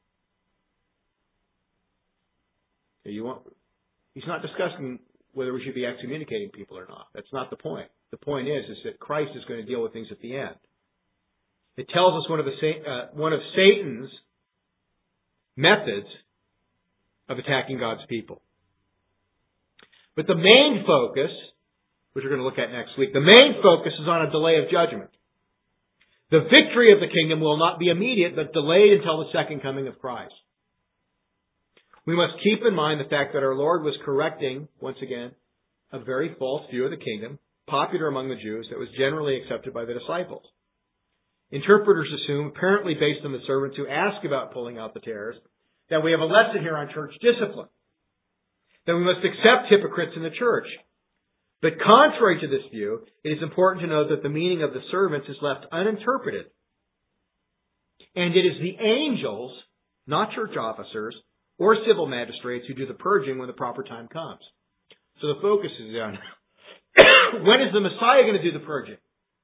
You want, he's not discussing whether we should be excommunicating people or not. That's not the point. The point is, is that Christ is going to deal with things at the end. It tells us one of the uh, one of Satan's methods of attacking God's people. But the main focus, which we're going to look at next week, the main focus is on a delay of judgment. The victory of the kingdom will not be immediate, but delayed until the second coming of Christ. We must keep in mind the fact that our Lord was correcting, once again, a very false view of the kingdom, popular among the Jews, that was generally accepted by the disciples. Interpreters assume, apparently based on the servants who ask about pulling out the tares, that we have a lesson here on church discipline, that we must accept hypocrites in the church. But contrary to this view, it is important to note that the meaning of the servants is left uninterpreted. And it is the angels, not church officers, or civil magistrates who do the purging when the proper time comes. So the focus is on when is the Messiah going to do the purging?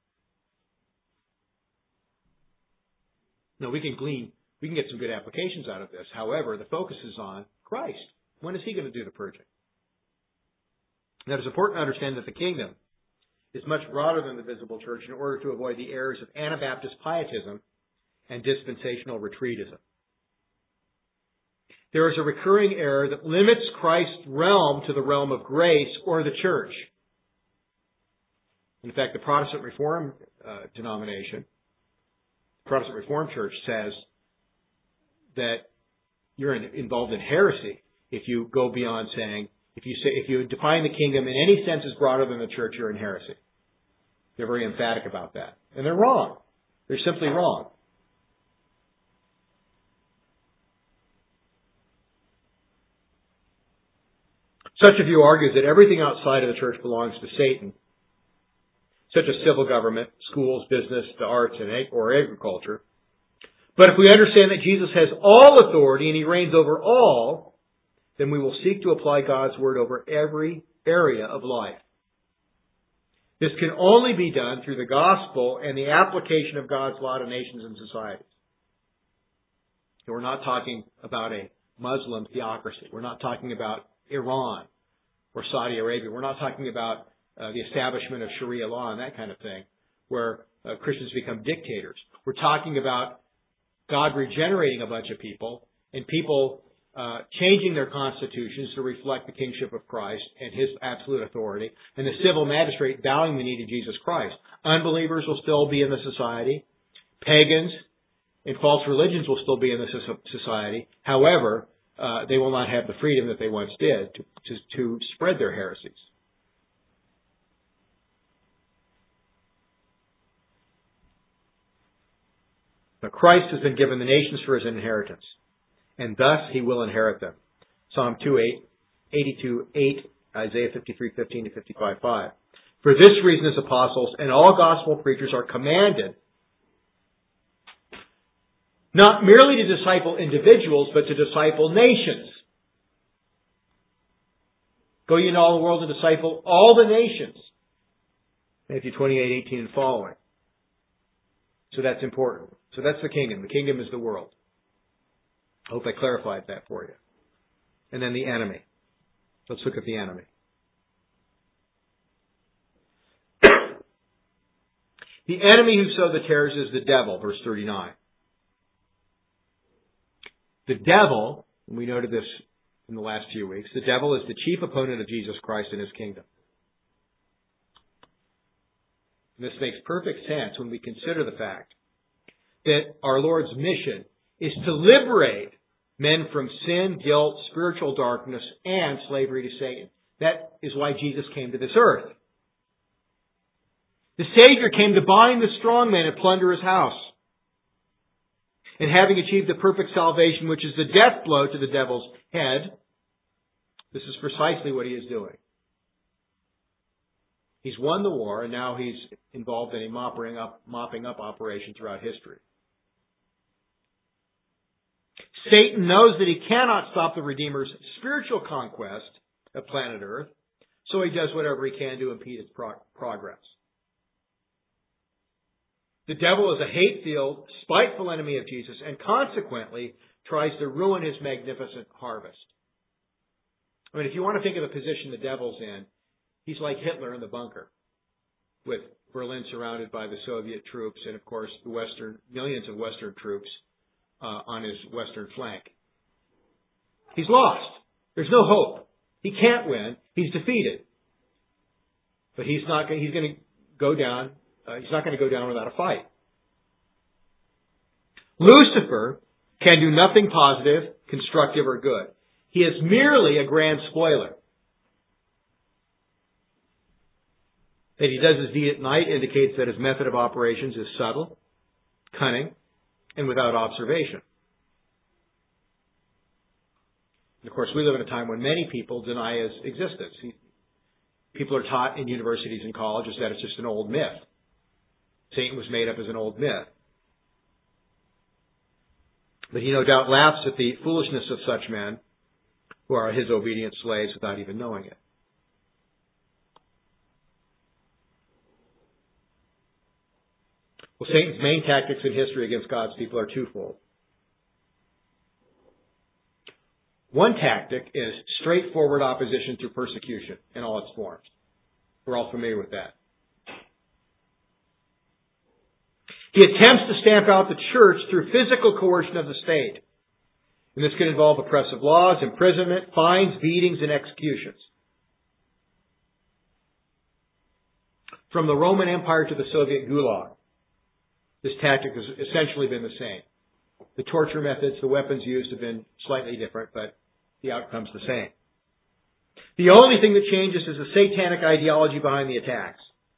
No, we can glean, we can get some good applications out of this. However, the focus is on Christ. When is He going to do the purging? Now, it's important to understand that the kingdom is much broader than the visible church in order to avoid the errors of Anabaptist pietism and dispensational retreatism. There is a recurring error that limits Christ's realm to the realm of grace or the church. In fact, the Protestant Reformed uh, denomination, Protestant Reformed Church, says that you're in, involved in heresy if you go beyond saying, if you say, if you define the kingdom in any sense as broader than the church, you're in heresy. They're very emphatic about that. And they're wrong. They're simply wrong. Such a view argues that everything outside of the church belongs to Satan, such as civil government, schools, business, the arts, and or agriculture. But if we understand that Jesus has all authority and He reigns over all, then we will seek to apply God's Word over every area of life. This can only be done through the gospel and the application of God's law to nations and societies. And we're not talking about a Muslim theocracy. We're not talking about Iran or Saudi Arabia. We're not talking about uh, the establishment of Sharia law and that kind of thing, where uh, Christians become dictators. We're talking about God regenerating a bunch of people and people uh, changing their constitutions to reflect the kingship of Christ and His absolute authority, and the civil magistrate bowing the knee to Jesus Christ. Unbelievers will still be in the society. Pagans and false religions will still be in the society. However, Uh, they will not have the freedom that they once did to, to, to spread their heresies. But Christ has been given the nations for His inheritance, and thus He will inherit them. Psalm two eight, eighty-two eight, Isaiah fifty-three fifteen to fifty-five five. For this reason, His apostles and all gospel preachers are commanded not merely to disciple individuals, but to disciple nations. Go ye into all the world and disciple all the nations. Matthew twenty-eight eighteen and following. So that's important. So that's the kingdom. The kingdom is the world. I hope I clarified that for you. and then the enemy. Let's look at the enemy. The enemy who sowed the tares is the devil, verse thirty-nine. The devil, and we noted this in the last few weeks, the devil is the chief opponent of Jesus Christ and His kingdom. And this makes perfect sense when we consider the fact that our Lord's mission is to liberate men from sin, guilt, spiritual darkness, and slavery to Satan. That is why Jesus came to this earth. The Savior came to bind the strong man and plunder his house. And having achieved the perfect salvation, which is the death blow to the devil's head, this is precisely what He is doing. He's won the war, and now He's involved in a mopping up, mopping up operation throughout history. Satan knows that he cannot stop the Redeemer's spiritual conquest of planet Earth, so he does whatever he can to impede its pro- progress. The devil is a hate-filled, spiteful enemy of Jesus and consequently tries to ruin His magnificent harvest. I mean, if you want to think of the position the devil's in, he's like Hitler in the bunker, with Berlin surrounded by the Soviet troops and, of course, the Western millions of Western troops uh, on his western flank. He's lost. There's no hope. He can't win. He's defeated. But he's not. He's going to go down. Uh, he's not going to go down without a fight. Lucifer can do nothing positive, constructive, or good. He is merely a grand spoiler. That he does his deed at night indicates that his method of operations is subtle, cunning, and without observation. And of course, we live in a time when many people deny His existence. He, people are taught in universities and colleges that it's just an old myth. Satan was made up as an old myth. But He no doubt laughs at the foolishness of such men who are His obedient slaves without even knowing it. Well, Satan's main tactics in history against God's people are twofold. One tactic is straightforward opposition through persecution in all its forms. We're all familiar with that. He attempts to stamp out the church through physical coercion of the state. And this can involve oppressive laws, imprisonment, fines, beatings, and executions. From the Roman Empire to the Soviet Gulag, this tactic has essentially been the same. The torture methods, the weapons used have been slightly different, but the outcome's the same. The only thing that changes is the satanic ideology behind the attacks.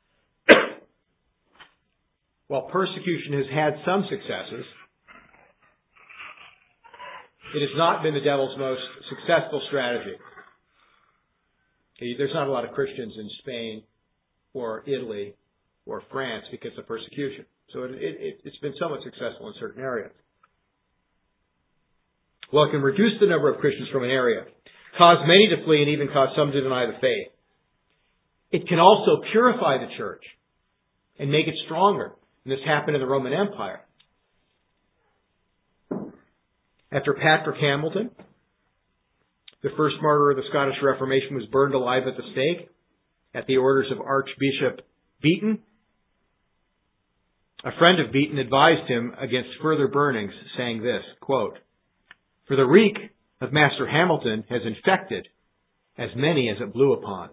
While persecution has had some successes, it has not been the devil's most successful strategy. There's not a lot of Christians in Spain or Italy or France because of persecution. So it, it, it's been somewhat successful in certain areas. Well, it can reduce the number of Christians from an area, cause many to flee, and even cause some to deny the faith. It can also purify the church and make it stronger. And this happened in the Roman Empire. After Patrick Hamilton, the first martyr of the Scottish Reformation, was burned alive at the stake at the orders of Archbishop Beaton, a friend of Beaton advised him against further burnings, saying this, quote, "For the reek of Master Hamilton has infected as many as it blew upon."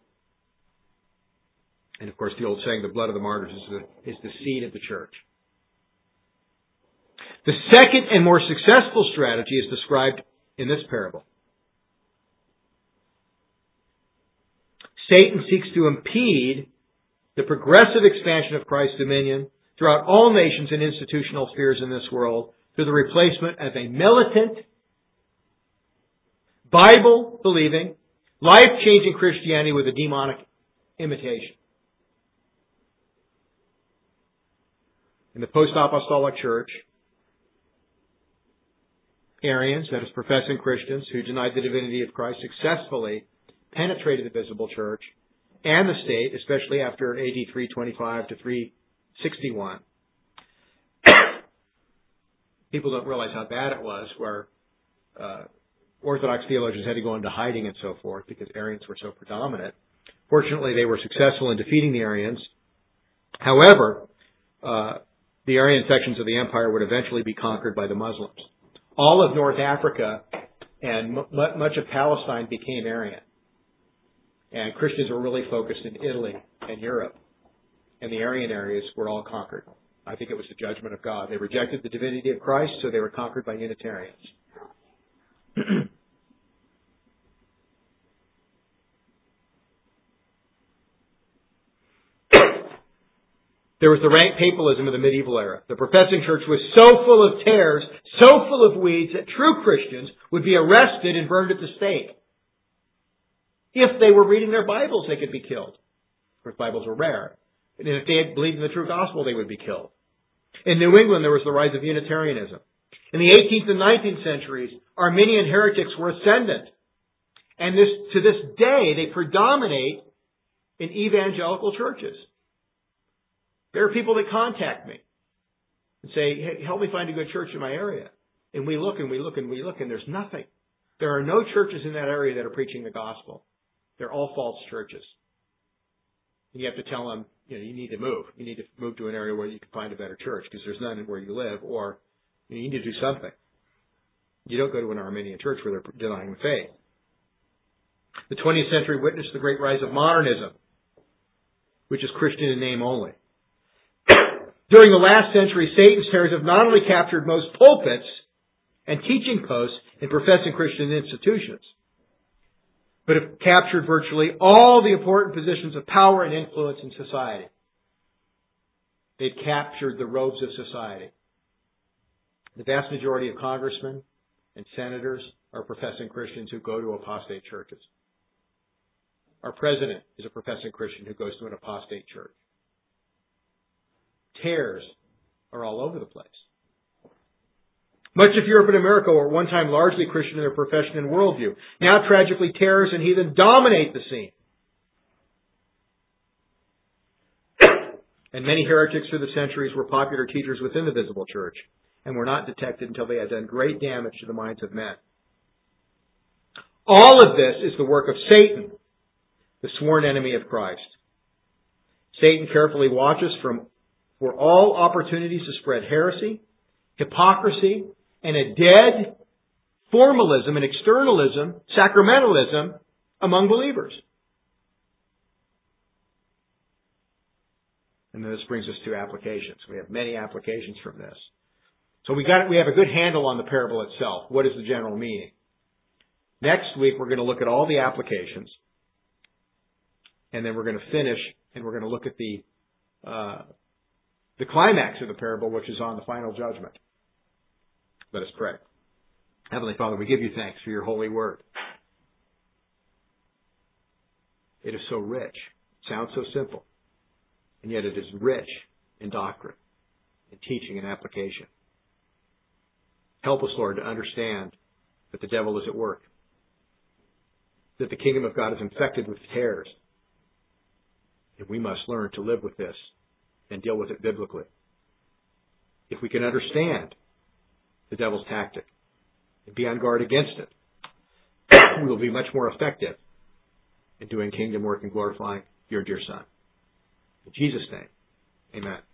And of course, the old saying, the blood of the martyrs is the, is the seed of the church. The second and more successful strategy is described in this parable. Satan seeks to impede the progressive expansion of Christ's dominion throughout all nations and institutional spheres in this world through the replacement of a militant, Bible-believing, life-changing Christianity with a demonic imitation. In the post-apostolic church, Arians, that is professing Christians who denied the divinity of Christ, successfully penetrated the visible church and the state, especially after A D three twenty-five to three sixty-one. People don't realize how bad it was, where uh, Orthodox theologians had to go into hiding and so forth because Arians were so predominant. Fortunately, they were successful in defeating the Arians. However, uh, the Arian sections of the empire would eventually be conquered by the Muslims. All of North Africa and m- much of Palestine became Arian. And Christians were really focused in Italy and Europe. And the Arian areas were all conquered. I think it was the judgment of God. They rejected the divinity of Christ, so they were conquered by Unitarians. There was the rank papalism of the medieval era. The professing church was so full of tares, so full of weeds, that true Christians would be arrested and burned at the stake. If they were reading their Bibles, they could be killed. Of course, Bibles were rare. And if they had believed in the true gospel, they would be killed. In New England, there was the rise of Unitarianism. In the eighteenth and nineteenth centuries, Arminian heretics were ascendant. And this, to this day, they predominate in evangelical churches. There are people that contact me and say, hey, help me find a good church in my area. And we look and we look and we look and there's nothing. There are no churches in that area that are preaching the gospel. They're all false churches. And you have to tell them, you know, you need to move. You need to move to an area where you can find a better church because there's none where you live, or you need to do something. You don't go to an Arminian church where they're denying the faith. The twentieth century witnessed the great rise of modernism, which is Christian in name only. During the last century, Satan's tares have not only captured most pulpits and teaching posts in professing Christian institutions, but have captured virtually all the important positions of power and influence in society. They've captured the robes of society. The vast majority of congressmen and senators are professing Christians who go to apostate churches. Our president is a professing Christian who goes to an apostate church. Tares are all over the place. Much of Europe and America were at one time largely Christian in their profession and worldview. Now, tragically, tares and heathen dominate the scene. And many heretics through the centuries were popular teachers within the visible church and were not detected until they had done great damage to the minds of men. All of this is the work of Satan, the sworn enemy of Christ. Satan carefully watches from for all opportunities to spread heresy, hypocrisy, and a dead formalism and externalism, sacramentalism among believers. And then this brings us to applications. We have many applications from this. So we got we have a good handle on the parable itself. What is the general meaning? Next week we're going to look at all the applications, and then we're going to finish and we're going to look at the uh, the climax of the parable, which is on the final judgment. Let us pray. Heavenly Father, we give you thanks for your holy word. It is so rich. It sounds so simple. And yet it is rich in doctrine, in teaching and application. Help us, Lord, to understand that the devil is at work, that the kingdom of God is infected with tares, and we must learn to live with this and deal with it biblically. If we can understand the devil's tactic and be on guard against it, we will be much more effective in doing kingdom work and glorifying your dear Son. In Jesus' name, amen.